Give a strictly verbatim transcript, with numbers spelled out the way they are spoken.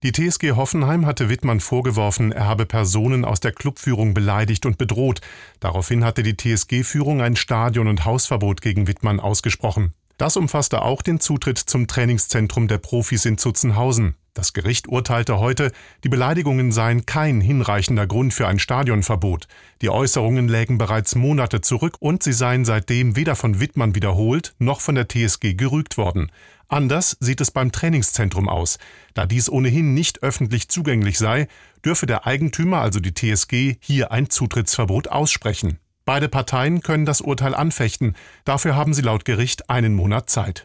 Die T S G Hoffenheim hatte Wittmann vorgeworfen, er habe Personen aus der Clubführung beleidigt und bedroht. Daraufhin hatte die T S G-Führung ein Stadion- und Hausverbot gegen Wittmann ausgesprochen. Das umfasste auch den Zutritt zum Trainingszentrum der Profis in Zutzenhausen. Das Gericht urteilte heute, die Beleidigungen seien kein hinreichender Grund für ein Stadionverbot. Die Äußerungen lägen bereits Monate zurück und sie seien seitdem weder von Wittmann wiederholt noch von der T S G gerügt worden. Anders sieht es beim Trainingszentrum aus. Da dies ohnehin nicht öffentlich zugänglich sei, dürfe der Eigentümer, also die T S G, hier ein Zutrittsverbot aussprechen. Beide Parteien können das Urteil anfechten. Dafür haben sie laut Gericht einen Monat Zeit.